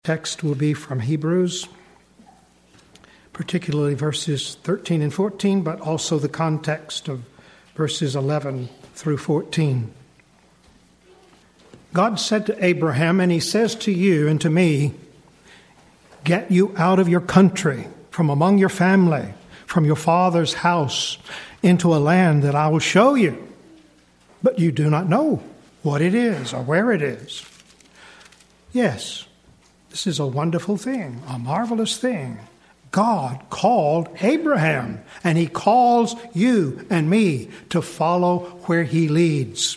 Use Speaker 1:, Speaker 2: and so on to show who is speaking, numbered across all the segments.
Speaker 1: Text will be from Hebrews, particularly verses 13 and 14, but also the context of verses 11 through 14. God said to Abraham, and he says to you and to me, "Get you out of your country, from among your family, from your father's house, into a land that I will show you. But you do not know what it is or where it is." Yes, this is a wonderful thing, a marvelous thing. God called Abraham, and he calls you and me to follow where he leads.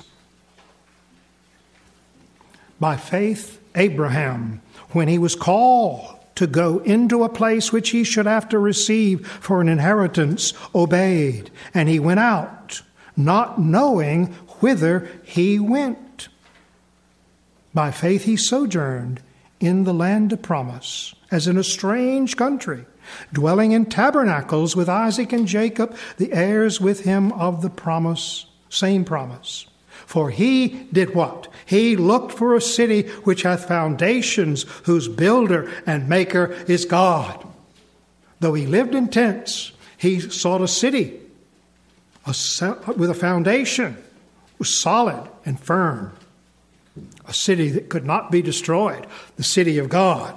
Speaker 1: By faith, Abraham, when he was called to go into a place which he should have to receive for an inheritance, obeyed, and he went out, not knowing whither he went. By faith he sojourned in the land of promise, as in a strange country, dwelling in tabernacles with Isaac and Jacob, the heirs with him of the promise, same promise. For he did what? He looked for a city which hath foundations, whose builder and maker is God. Though he lived in tents, he sought a city with a foundation, was solid and firm. A city that could not be destroyed, the city of God.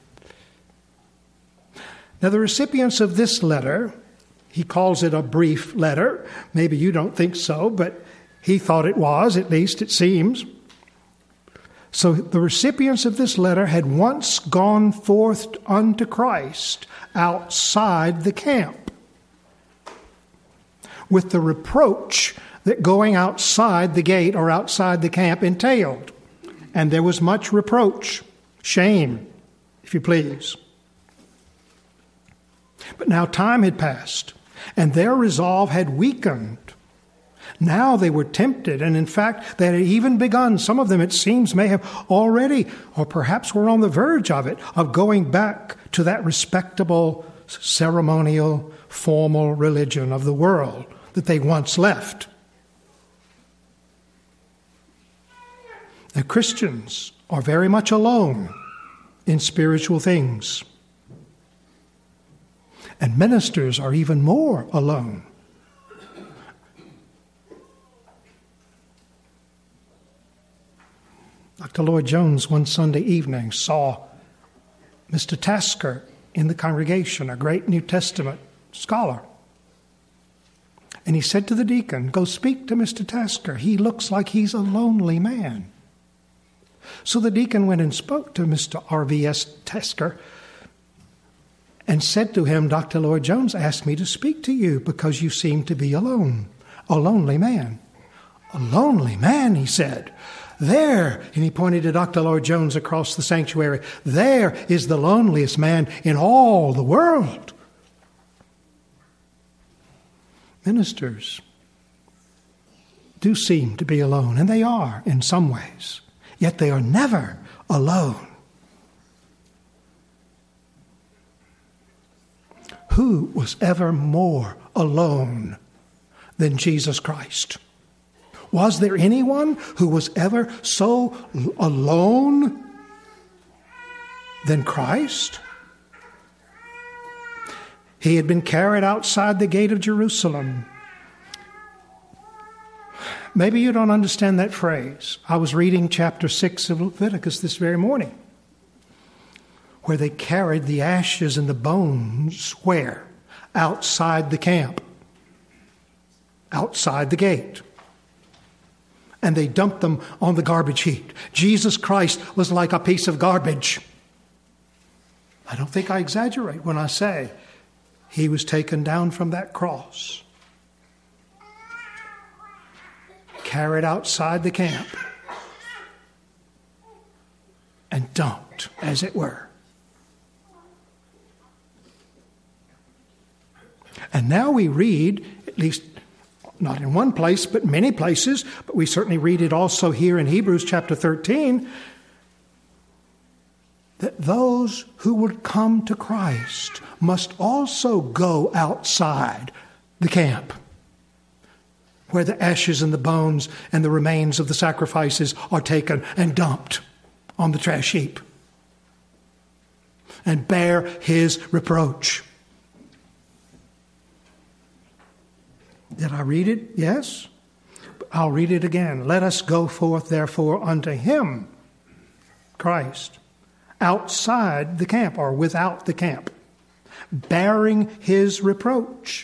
Speaker 1: Now, the recipients of this letter, he calls it a brief letter. Maybe you don't think so, but he thought it was, at least it seems. So the recipients of this letter had once gone forth unto Christ outside the camp, with the reproach that going outside the gate or outside the camp entailed. And there was much reproach, shame, if you please. But now time had passed, and their resolve had weakened. Now they were tempted, and in fact they had even begun, some of them it seems may have already, or perhaps were on the verge of it, of going back to that respectable, ceremonial, formal religion of the world that they once left. Now, Christians are very much alone in spiritual things. And ministers are even more alone. Dr. Lloyd Jones one Sunday evening saw Mr. Tasker in the congregation, a great New Testament scholar. And he said to the deacon, "Go speak to Mr. Tasker. He looks like he's a lonely man." So the deacon went and spoke to Mr. R.V.S. Tasker and said to him, "Dr. Lloyd Jones asked me to speak to you because you seem to be alone, a lonely man." "A lonely man," he said. "There," and he pointed to Dr. Lloyd Jones across the sanctuary, "there is the loneliest man in all the world." Ministers do seem to be alone, and they are in some ways. Yet they are never alone. Who was ever more alone than Jesus Christ? Was there anyone who was ever so alone than Christ? He had been carried outside the gate of Jerusalem. Maybe you don't understand that phrase. I was reading chapter 6 of Leviticus this very morning, where they carried the ashes and the bones, where? Outside the camp, outside the gate. And they dumped them on the garbage heap. Jesus Christ was like a piece of garbage. I don't think I exaggerate when I say he was taken down from that cross, carried outside the camp, and dumped, as it were. And now we read, at least not in one place, but many places, but we certainly read it also here in Hebrews chapter 13, that those who would come to Christ must also go outside the camp, where the ashes and the bones and the remains of the sacrifices are taken and dumped on the trash heap. and bear his reproach. Did I read it? Yes. I'll read it again. Let us go forth, therefore, unto him, Christ, outside the camp or without the camp, bearing his reproach.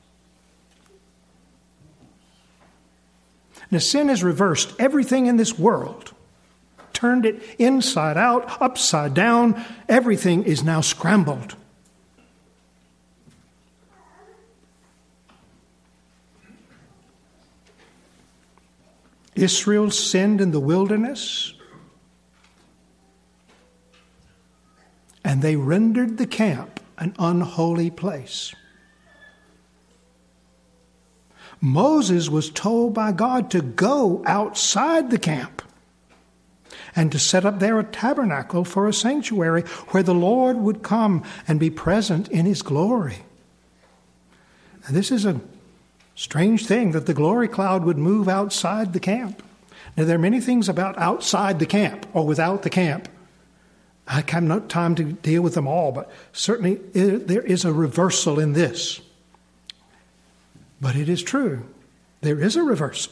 Speaker 1: Now, sin has reversed everything in this world, turned it inside out, upside down. Everything is now scrambled. Israel sinned in the wilderness, and they rendered the camp an unholy place. Moses was told by God to go outside the camp and to set up there a tabernacle for a sanctuary where the Lord would come and be present in his glory. And this is a strange thing that the glory cloud would move outside the camp. Now, there are many things about outside the camp or without the camp. I have no time to deal with them all, but certainly there is a reversal in this. But it is true. There is a reversal.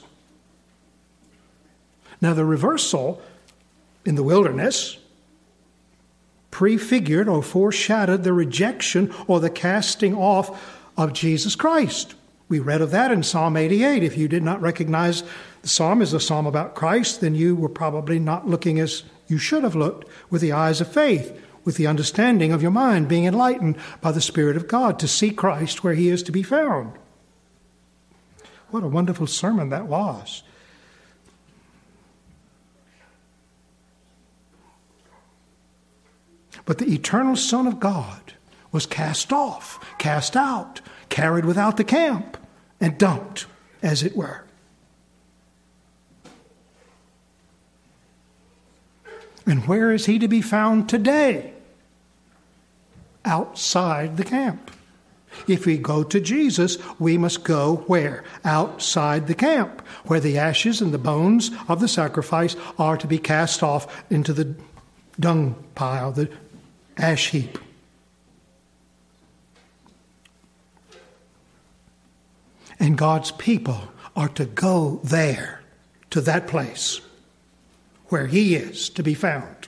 Speaker 1: Now, the reversal in the wilderness prefigured or foreshadowed the rejection or the casting off of Jesus Christ. We read of that in Psalm 88. If you did not recognize the psalm as a psalm about Christ, then you were probably not looking as you should have looked with the eyes of faith, with the understanding of your mind being enlightened by the Spirit of God to see Christ where he is to be found. What a wonderful sermon that was. But the eternal Son of God was cast off, cast out, carried without the camp, and dumped, as it were. And where is he to be found today? Outside the camp. If we go to Jesus, we must go where? Outside the camp, where the ashes and the bones of the sacrifice are to be cast off into the dung pile, the ash heap. And God's people are to go there, to that place where he is to be found.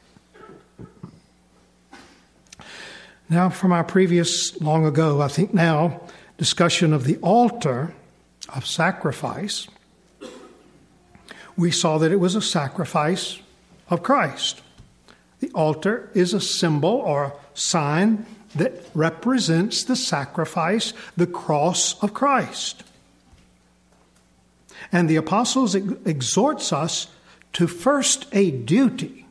Speaker 1: Now, from our previous, long ago, I think now, discussion of the altar of sacrifice, we saw that it was a sacrifice of Christ. The altar is a symbol or a sign that represents the sacrifice, the cross of Christ. And the apostles exhorts us to first a duty.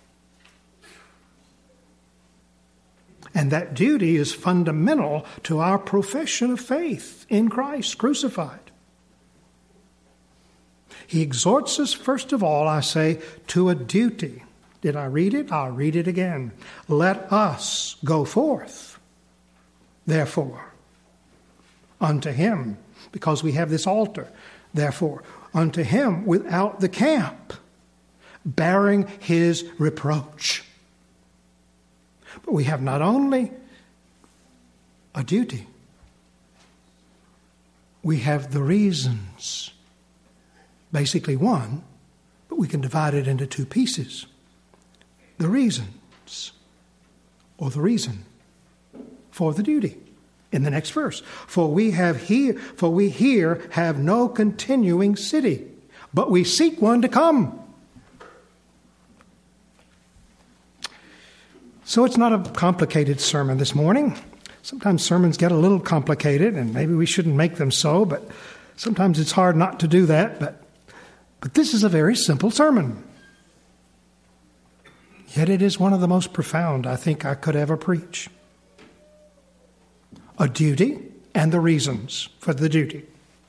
Speaker 1: And that duty is fundamental to our profession of faith in Christ crucified. He exhorts us, first of all, I say, to a duty. Did I read it? I'll read it again. Let us go forth, therefore, unto him, because we have this altar, therefore, unto him without the camp, bearing his reproach. But we have not only a duty, we have the reasons. Basically one, but we can divide it into two pieces. The reasons, or the reason for the duty. In the next verse, for we here have no continuing city, but we seek one to come. So it's not a complicated sermon this morning. Sometimes sermons get a little complicated, and maybe we shouldn't make them so, but sometimes it's hard not to do that. But this is a very simple sermon. Yet it is one of the most profound I think I could ever preach. A duty and the reasons for the duty.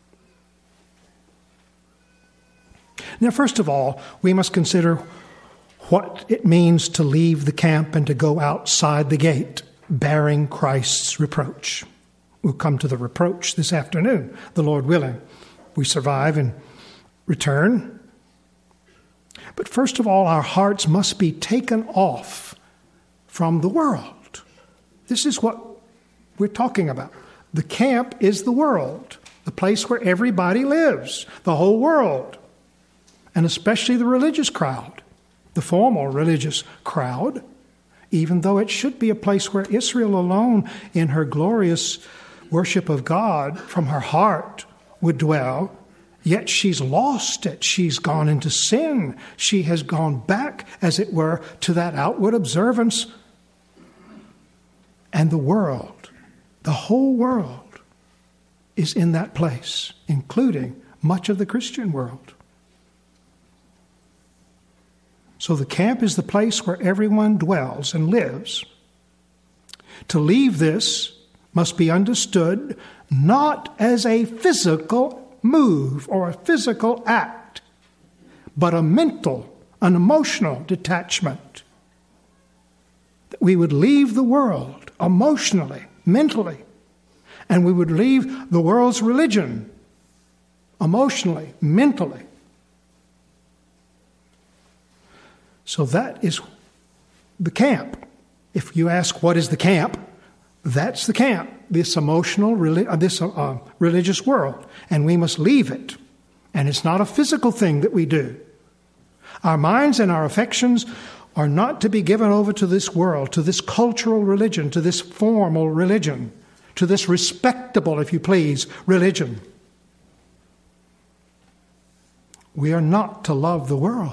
Speaker 1: Now, first of all, we must consider what it means to leave the camp and to go outside the gate, bearing Christ's reproach. We'll come to the reproach this afternoon, the Lord willing. We survive and return. But first of all, our hearts must be taken off from the world. This is what we're talking about. The camp is the world, the place where everybody lives, the whole world, and especially the religious crowd, the formal religious crowd, even though it should be a place where Israel alone, in her glorious worship of God from her heart, would dwell. Yet she's lost it. She's gone into sin. She has gone back, as it were, to that outward observance. And the world, the whole world, is in that place, including much of the Christian world. So the camp is the place where everyone dwells and lives. To leave this must be understood not as a physical move or a physical act, but a mental, an emotional detachment. That we would leave the world emotionally, mentally, and we would leave the world's religion emotionally, mentally. So that is the camp. If you ask what is the camp, that's the camp, this emotional, religious world. And we must leave it. And it's not a physical thing that we do. Our minds and our affections are not to be given over to this world, to this cultural religion, to this formal religion, to this respectable, if you please, religion. We are not to love the world.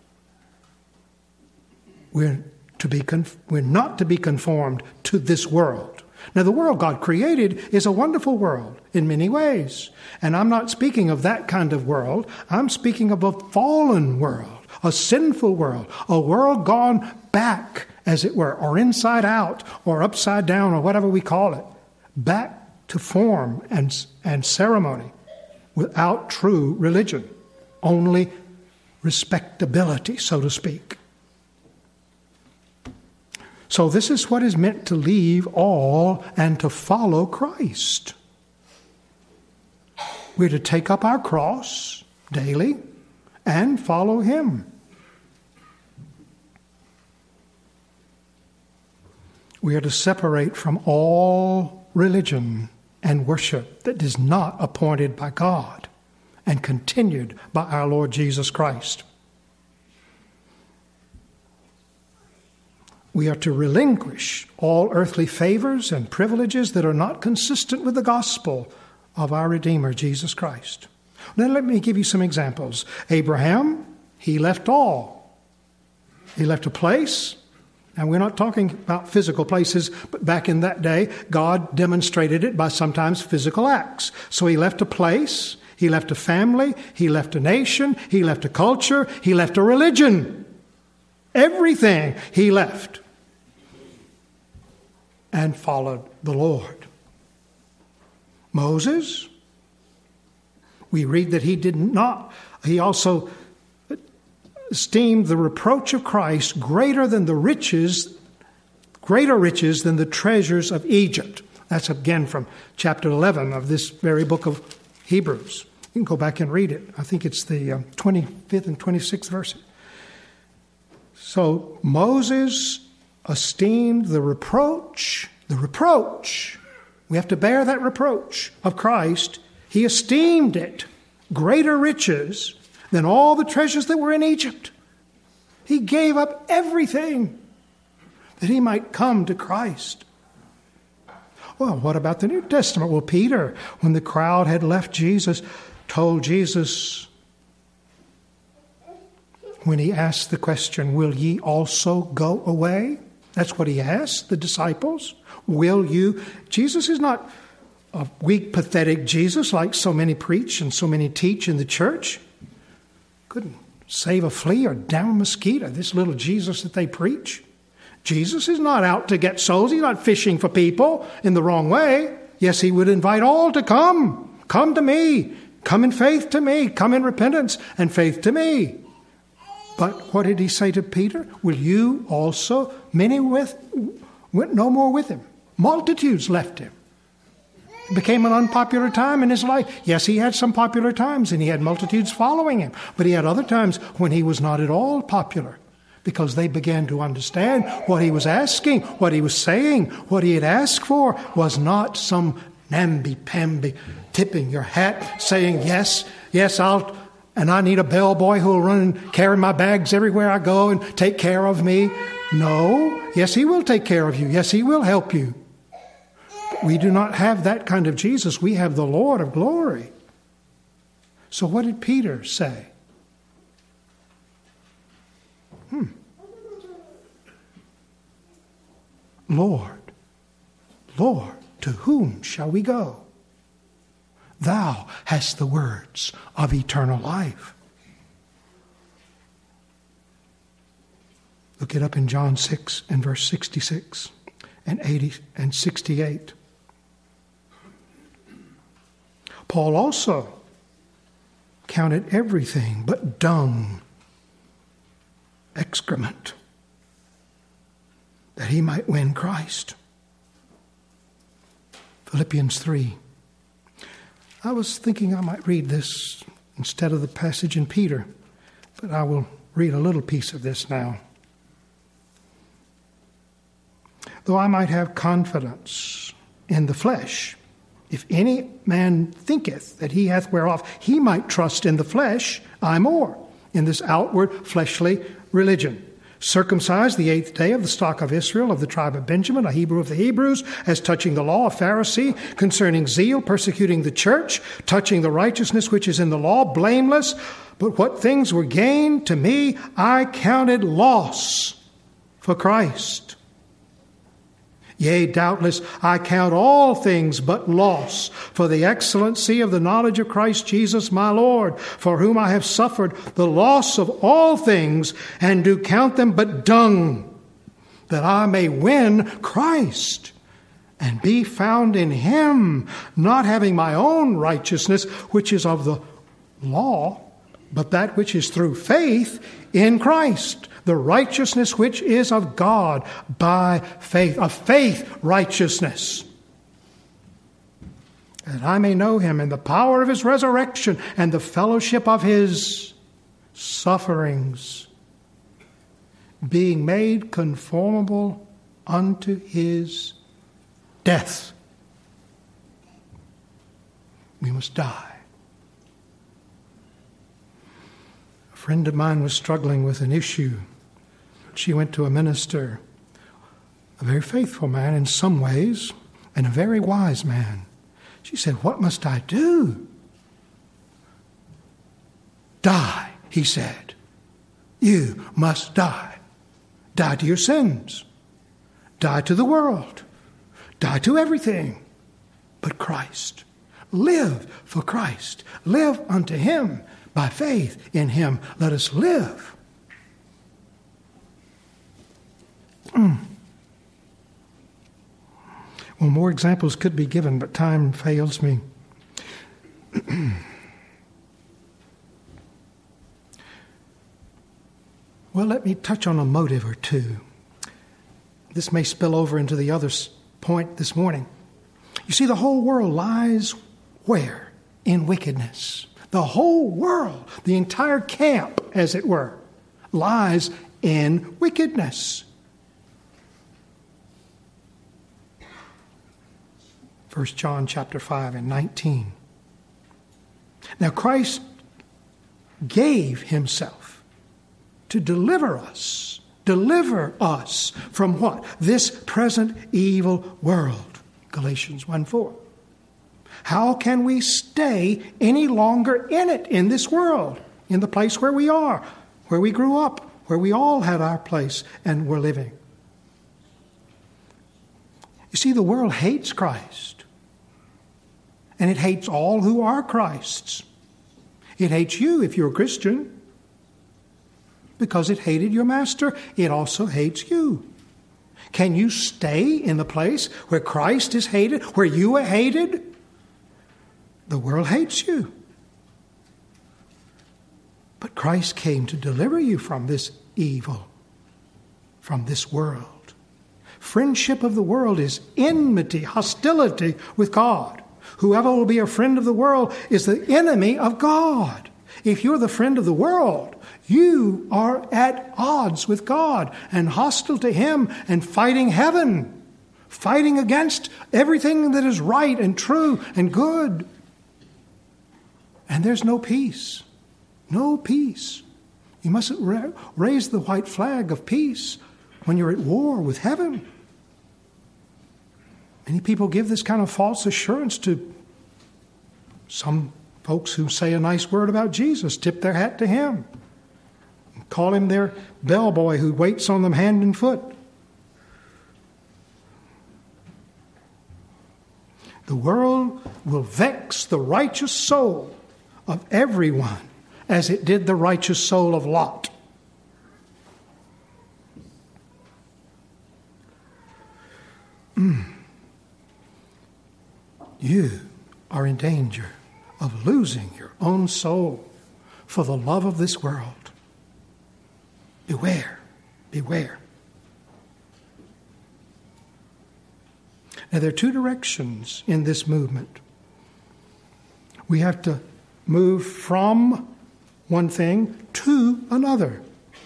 Speaker 1: We're not to be conformed to this world. Now, the world God created is a wonderful world in many ways. And I'm not speaking of that kind of world. I'm speaking of a fallen world, a sinful world, a world gone back, as it were, or inside out, or upside down, or whatever we call it, back to form and ceremony without true religion, only respectability, so to speak. So this is what is meant to leave all and to follow Christ. We're to take up our cross daily and follow Him. We are to separate from all religion and worship that is not appointed by God and continued by our Lord Jesus Christ. We are to relinquish all earthly favors and privileges that are not consistent with the gospel of our Redeemer, Jesus Christ. Now, let me give you some examples. Abraham, he left all. He left a place, and we're not talking about physical places, but back in that day, God demonstrated it by sometimes physical acts. So he left a place, he left a family, he left a nation, he left a culture, he left a religion. Everything he left and followed the Lord. Moses, we read that he also esteemed the reproach of Christ greater riches than the treasures of Egypt. That's again from chapter 11 of this very book of Hebrews. You can go back and read it. I think it's the 25th and 26th verses. So Moses esteemed the reproach. We have to bear that reproach of Christ. He esteemed it greater riches than all the treasures that were in Egypt. He gave up everything that he might come to Christ. Well, what about the New Testament? Well, Peter, when the crowd had left Jesus, told Jesus, when he asked the question, will ye also go away? That's what he asked the disciples. Will you? Jesus is not a weak, pathetic Jesus like so many preach and so many teach in the church. Couldn't save a flea or down a mosquito, this little Jesus that they preach. Jesus is not out to get souls. He's not fishing for people in the wrong way. Yes, he would invite all to come. Come to me. Come in faith to me. Come in repentance and faith to me. But what did he say to Peter? Will you also? Many went no more with him. Multitudes left him. It became an unpopular time in his life. Yes, he had some popular times and he had multitudes following him. But he had other times when he was not at all popular. because they began to understand what he was asking, what he was saying. What he had asked for was not some namby-pamby tipping your hat, saying, yes, and I need a bellboy who will run and carry my bags everywhere I go and take care of me. No, yes, he will take care of you. Yes, he will help you. But we do not have that kind of Jesus. We have the Lord of glory. So what did Peter say? Lord, to whom shall we go? Thou hast the words of eternal life. Look it up in John 6 and verse 66 and 80 and 68. Paul also counted everything but dung, excrement, that he might win Christ. Philippians 3. I was thinking I might read this instead of the passage in Peter, but I will read a little piece of this now. Though I might have confidence in the flesh, if any man thinketh that he hath whereof he might trust in the flesh, I more, in this outward fleshly religion. Circumcised the 8th day of the stock of Israel, of the tribe of Benjamin, a Hebrew of the Hebrews, as touching the law, a Pharisee, concerning zeal, persecuting the church, touching the righteousness which is in the law, blameless. But what things were gained to me, I counted loss for Christ. Yea, doubtless, I count all things but loss for the excellency of the knowledge of Christ Jesus my Lord, for whom I have suffered the loss of all things, and do count them but dung, that I may win Christ, and be found in him, not having my own righteousness, which is of the law, but that which is through faith in Christ, the righteousness which is of God by faith, a faith righteousness, that I may know him in the power of his resurrection and the fellowship of his sufferings, being made conformable unto his death. We must die. A friend of mine was struggling with an issue. She went to a minister, a very faithful man in some ways, and a very wise man. She said, "What must I do?" "Die," he said. "You must die. Die to your sins. Die to the world. Die to everything but Christ. Live for Christ. Live unto him by faith in him. Let us live." Well, more examples could be given, but time fails me. Well, let me touch on a motive or two. This may spill over into the other point this morning. You see, the whole world lies where? In wickedness. The whole world, the entire camp, as it were, lies in wickedness. 1 John chapter 5 and 19. Now Christ gave himself to deliver us from what? This present evil world. Galatians 1:4. How can we stay any longer in it, in this world, in the place where we are, where we grew up, where we all had our place and were living? You see, the world hates Christ, and it hates all who are Christ's. It hates you if you're a Christian. Because it hated your master, it also hates you. Can you stay in the place where Christ is hated, where you are hated? The world hates you. But Christ came to deliver you from this evil, from this world. Friendship of the world is enmity, hostility with God. Whoever will be a friend of the world is the enemy of God. If you're the friend of the world, you are at odds with God and hostile to Him and fighting heaven, fighting against everything that is right and true and good. And there's no peace. No peace. You mustn't raise the white flag of peace when you're at war with heaven. Many people give this kind of false assurance to some folks who say a nice word about Jesus, tip their hat to Him, call Him their bellboy who waits on them hand and foot. The world will vex the righteous soul of everyone as it did the righteous soul of Lot. You are in danger of losing your own soul for the love of this world. Beware, beware. Now, there are two directions in this movement. We have to move from one thing to another.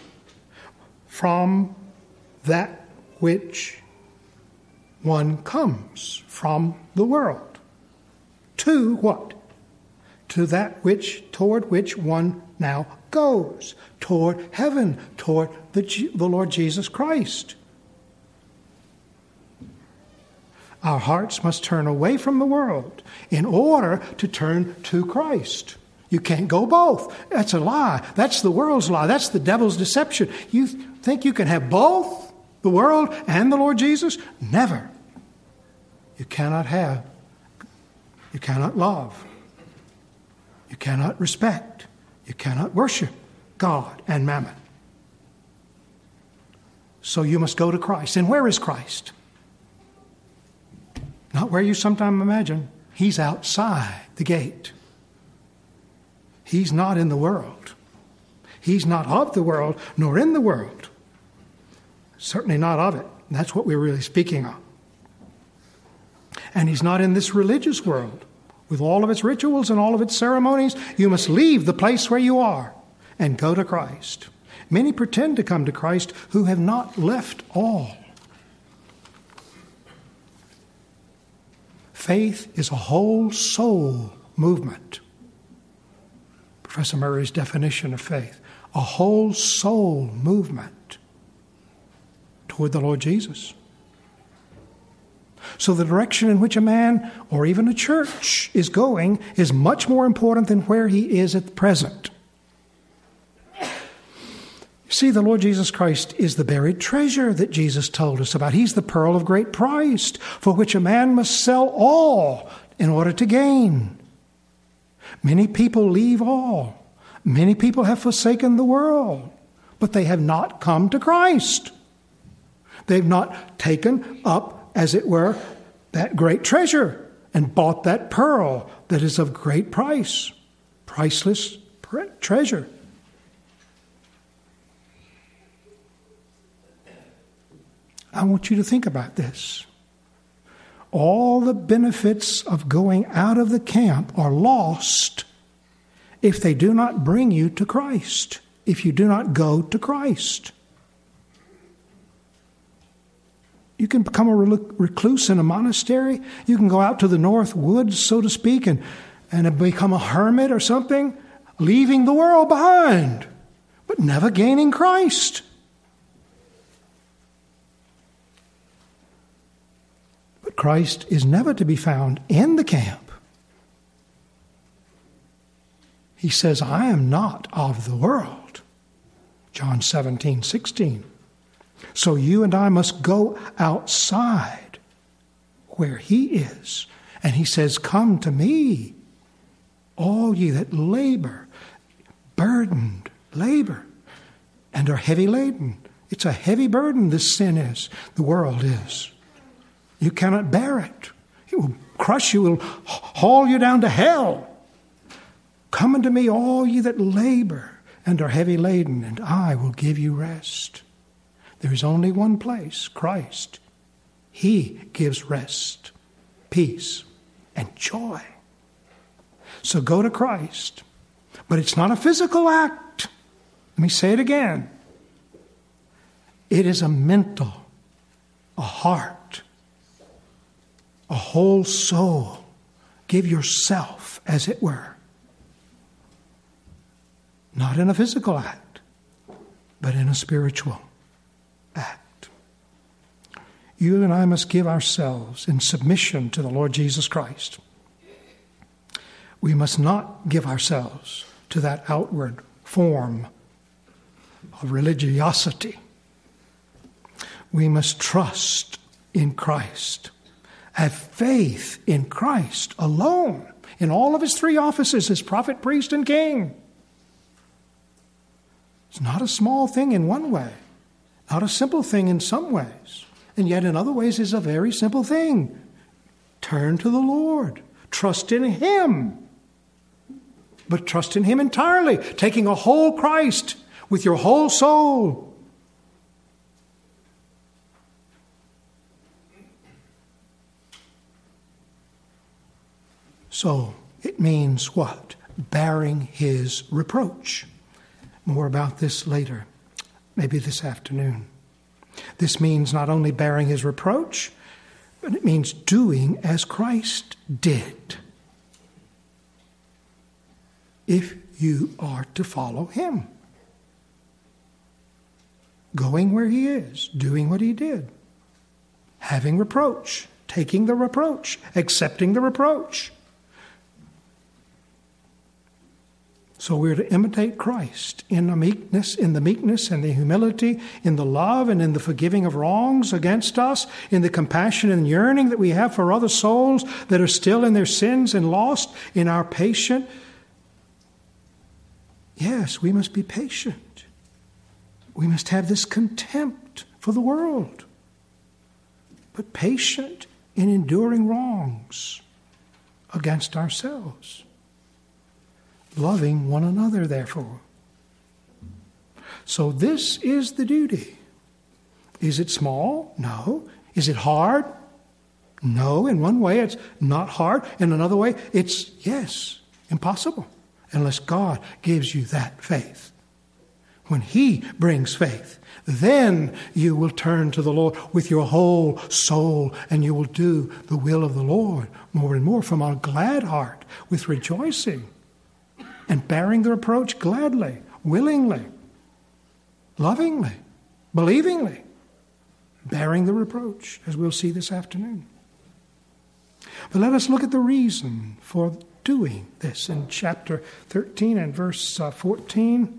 Speaker 1: From that which one comes from the world. To what? To that toward which one now goes. Toward heaven, toward the Lord Jesus Christ. Our hearts must turn away from the world in order to turn to Christ. You can't go both. That's a lie. That's the world's lie. That's the devil's deception. You think you can have both, the world and the Lord Jesus? Never. You cannot have. You cannot love. You cannot respect. You cannot worship God and mammon. So you must go to Christ. And where is Christ? Not where you sometimes imagine. He's outside the gate. He's not in the world. He's not of the world, nor in the world. Certainly not of it. That's what we're really speaking of. And He's not in this religious world. With all of its rituals and all of its ceremonies, you must leave the place where you are and go to Christ. Many pretend to come to Christ who have not left all. Faith is a whole soul movement. Professor Murray's definition of faith, a whole soul movement toward the Lord Jesus. So the direction in which a man or even a church is going is much more important than where he is at present. See, the Lord Jesus Christ is the buried treasure that Jesus told us about. He's the pearl of great price, for which a man must sell all in order to gain. Many people leave all. Many people have forsaken the world, but they have not come to Christ. They've not taken up, as it were, that great treasure and bought that pearl that is of great price, priceless treasure. I want you to think about this. All the benefits of going out of the camp are lost if they do not bring you to Christ, if you do not go to Christ. You can become a recluse in a monastery. You can go out to the north woods, so to speak, and become a hermit or something, leaving the world behind, but never gaining Christ. But Christ is never to be found in the camp. He says, I am not of the world. John 17:16. So you and I must go outside where He is. And He says, come to me, all ye that labor, burdened, labor, and are heavy laden. It's a heavy burden, this sin is, the world is. You cannot bear it. It will crush you, it will haul you down to hell. Come unto me, all ye that labor and are heavy laden, and I will give you rest. There is only one place, Christ. He gives rest, peace, and joy. So go to Christ. But it's not a physical act. Let me say it again. It is a mental, a heart, a whole soul. Give yourself, as it were. Not in a physical act, but in a spiritual act. You and I must give ourselves in submission to the Lord Jesus Christ. We must not give ourselves to that outward form of religiosity. We must trust in Christ, have faith in Christ alone, in all of his three offices as prophet, priest, and king. It's not a small thing in one way, not a simple thing in some ways, and yet in other ways is a very simple thing. Turn to the Lord. Trust in him. But trust in him entirely, taking a whole Christ with your whole soul. So it means what? Bearing his reproach. More about this later, maybe this afternoon. This means not only bearing his reproach, but it means doing as Christ did. If you are to follow him. Going where he is, doing what he did. Having reproach, taking the reproach, accepting the reproach. So we're to imitate Christ in the meekness and the humility, in the love and in the forgiving of wrongs against us, in the compassion and yearning that we have for other souls that are still in their sins and lost, in our patient. Yes, we must be patient. We must have this contempt for the world, but patient in enduring wrongs against ourselves. Loving one another, therefore. So this is the duty. Is it small? No. Is it hard? No. In one way, it's not hard. In another way, it's, yes, impossible. Unless God gives you that faith. When he brings faith, then you will turn to the Lord with your whole soul, and you will do the will of the Lord more and more from a glad heart, with rejoicing, and bearing the reproach gladly, willingly, lovingly, believingly, bearing the reproach, as we'll see this afternoon. But let us look at the reason for doing this in chapter 13 and verse 14.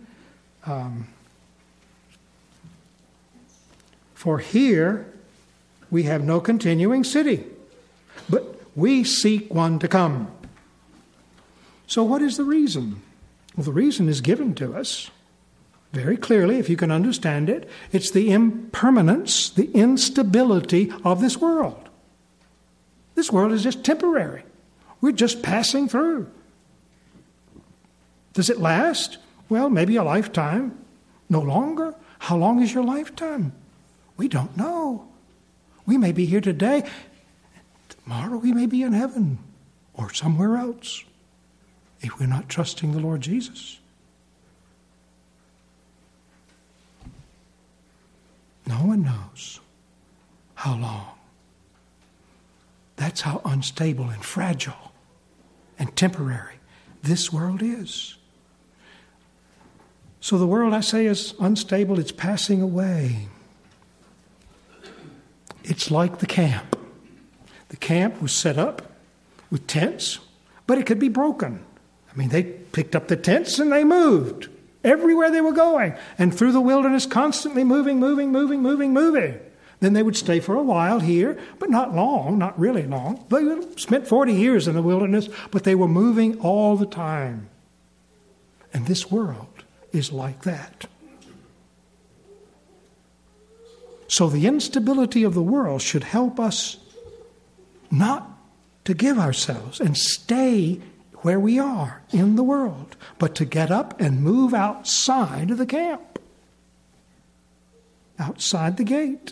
Speaker 1: For here we have no continuing city, but we seek one to come. So what is the reason? Well, the reason is given to us very clearly, if you can understand it. It's the impermanence, the instability of this world. This world is just temporary. We're just passing through. Does it last? Well, maybe a lifetime. No longer. How long is your lifetime? We don't know. We may be here today. Tomorrow we may be in heaven or somewhere else if we're not trusting the Lord Jesus. No one knows how long. That's how unstable and fragile and temporary this world is. So the world, I say, is unstable. It's passing away. It's like the camp. The camp was set up with tents, but it could be broken. I mean, they picked up the tents and they moved everywhere they were going, and through the wilderness, constantly moving. Then they would stay for a while here, but not long, not really long. They spent 40 years in the wilderness, but they were moving all the time. And this world is like that. So the instability of the world should help us not to give ourselves and stay where we are in the world, but to get up and move outside of the camp, outside the gate.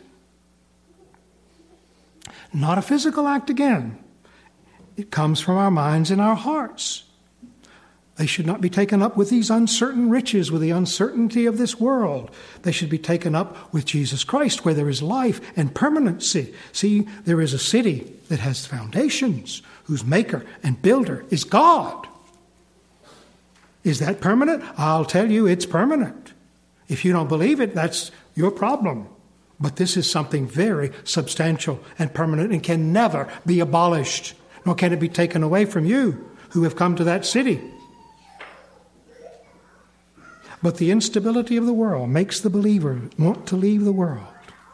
Speaker 1: Not a physical act again. It comes from our minds and our hearts. They should not be taken up with these uncertain riches, with the uncertainty of this world. They should be taken up with Jesus Christ, where there is life and permanency. See, there is a city that has foundations, whose maker and builder is God. Is that permanent? I'll tell you, it's permanent. If you don't believe it, that's your problem. But this is something very substantial and permanent and can never be abolished, nor can it be taken away from you who have come to that city. But the instability of the world makes the believer want to leave the world.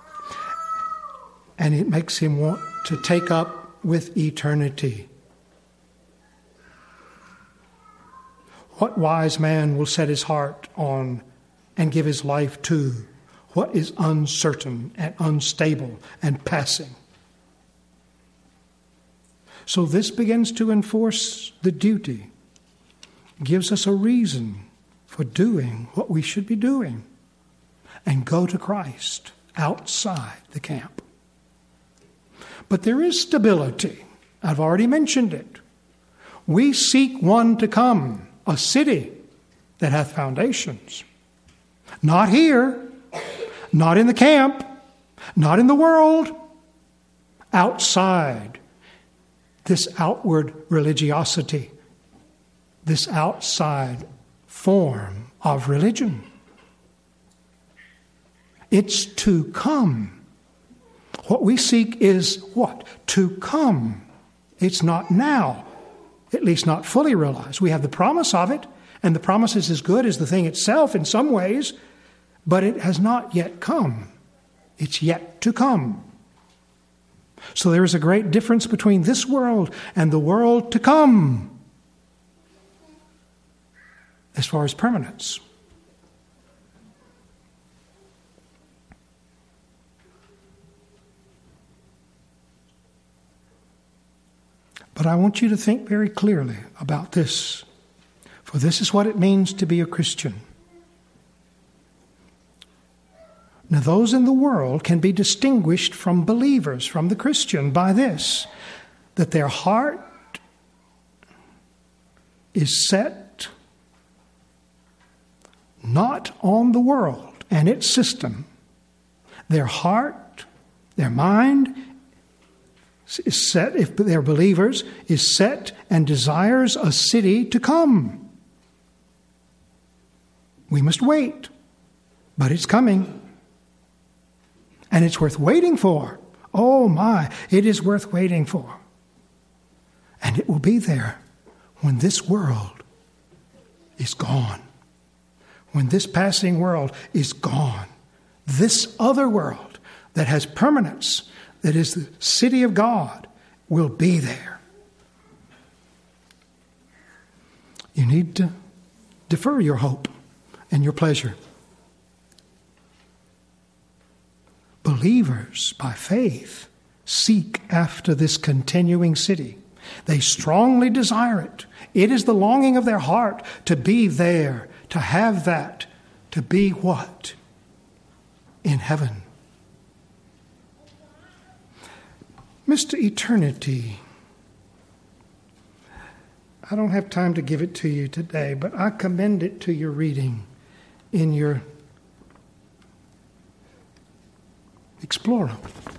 Speaker 1: And it makes him want to take up with eternity. What wise man will set his heart on and give his life to what is uncertain and unstable and passing? So this begins to enforce the duty, gives us a reason for doing what we should be doing, and go to Christ outside the camp. But there is stability. I've already mentioned it. We seek one to come, a city that hath foundations. Not here, not in the camp, not in the world, outside this outward religiosity, this outside form of religion. It's to come. What we seek is what? To come. It's not now, at least not fully realized. We have the promise of it, and the promise is as good as the thing itself in some ways, but it has not yet come. It's yet to come. So there is a great difference between this world and the world to come as far as permanence. But I want you to think very clearly about this, for this is what it means to be a Christian. Now, those in the world can be distinguished from believers, from the Christian, by this, that their heart is set not on the world and its system. Their heart, their mind is set, if they're believers, is set and desires a city to come. We must wait, but it's coming. And it's worth waiting for. Oh my, it is worth waiting for. And it will be there when this world is gone. When this passing world is gone. This other world that has permanence, that is the city of God, will be there. You need to defer your hope and your pleasure. Believers, by faith, seek after this continuing city. They strongly desire it. It is the longing of their heart to be there, to have that, to be what? In heaven. Mr. Eternity, I don't have time to give it to you today, but I commend it to your reading in your Explorer.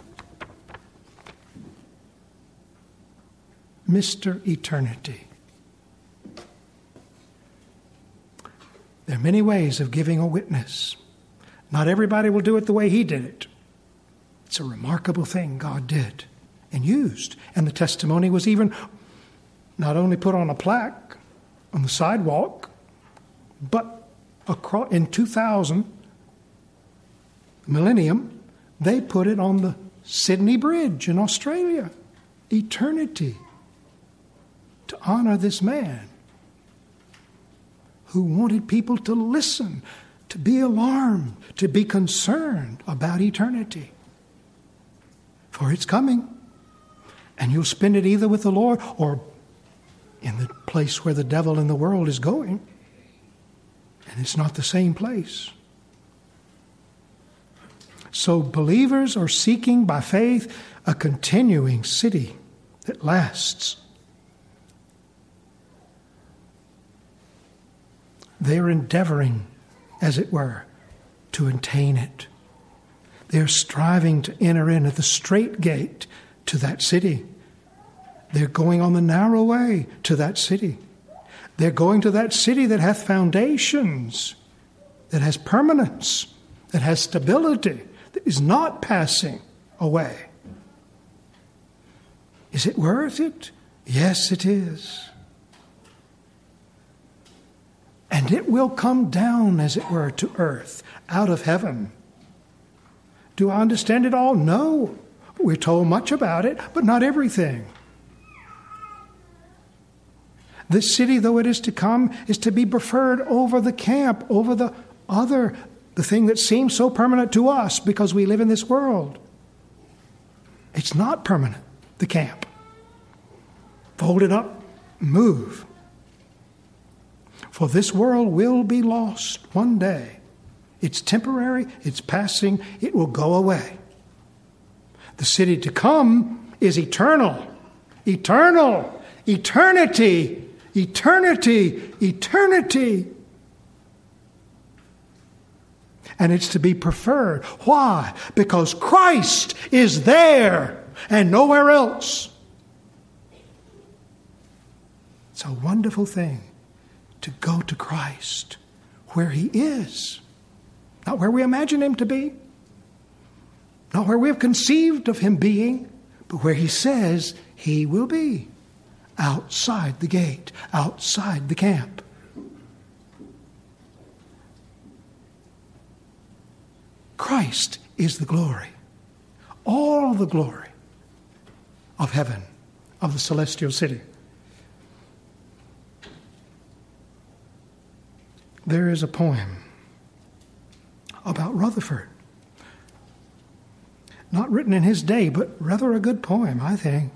Speaker 1: Mr. Eternity. There are many ways of giving a witness. Not everybody will do it the way he did it. It's a remarkable thing God did and used. And the testimony was even not only put on a plaque on the sidewalk, but across, in 2000, millennium, they put it on the Sydney Bridge in Australia. Eternity. To honor this man who wanted people to listen, to be alarmed, to be concerned about eternity. For it's coming. And you'll spend it either with the Lord or in the place where the devil and the world is going. And it's not the same place. So believers are seeking by faith a continuing city that lasts. They're endeavoring, as it were, to attain it. They're striving to enter in at the straight gate to that city. They're going on the narrow way to that city. They're going to that city that hath foundations, that has permanence, that has stability, that is not passing away. Is it worth it? Yes, it is. And it will come down, as it were, to earth, out of heaven. Do I understand it all? No. We're told much about it, but not everything. This city, though it is to come, is to be preferred over the camp, over the thing that seems so permanent to us because we live in this world. It's not permanent, the camp. Fold it up, move. For this world will be lost one day. It's temporary, it's passing, it will go away. The city to come is eternal. Eternal. Eternity. Eternity. Eternity. And it's to be preferred. Why? Because Christ is there and nowhere else. It's a wonderful thing to go to Christ where he is. Not where we imagine him to be. Not where we have conceived of him being, but where he says he will be. Outside the gate, outside the camp. Christ is the glory. All the glory of heaven, of the celestial city. There is a poem about Rutherford. Not written in his day, but rather a good poem, I think.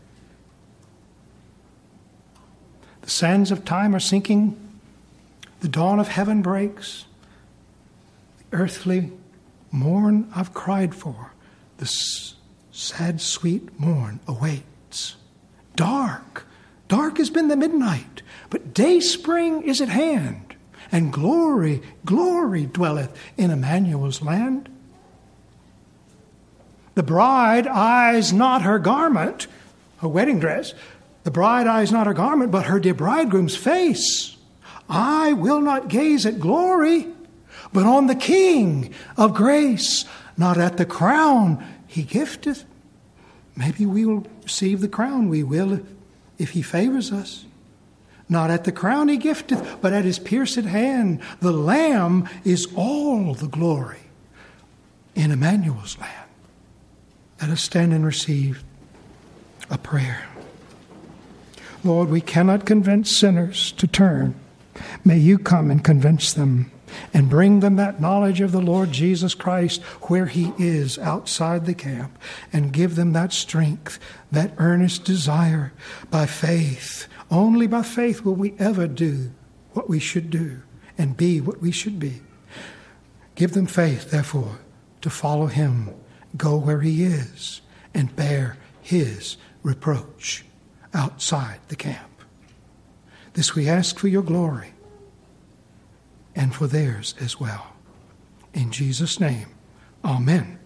Speaker 1: The sands of time are sinking. The dawn of heaven breaks. The earthly morn I've cried for. The sad, sweet morn awaits. Dark. Dark has been the midnight, but day spring is at hand. And glory, glory dwelleth in Emmanuel's land. The bride eyes not her garment, her wedding dress. The bride eyes not her garment, but her dear bridegroom's face. I will not gaze at glory, but on the King of grace, not at the crown he gifteth. Maybe we will receive the crown. We will if he favors us. Not at the crown he gifteth, but at his pierced hand. The Lamb is all the glory in Emmanuel's land. Let us stand and receive a prayer. Lord, we cannot convince sinners to turn. May you come and convince them and bring them that knowledge of the Lord Jesus Christ where he is outside the camp, and give them that strength, that earnest desire by faith. Only by faith will we ever do what we should do and be what we should be. Give them faith, therefore, to follow him, go where he is, and bear his reproach outside the camp. This we ask for your glory and for theirs as well. In Jesus' name, amen.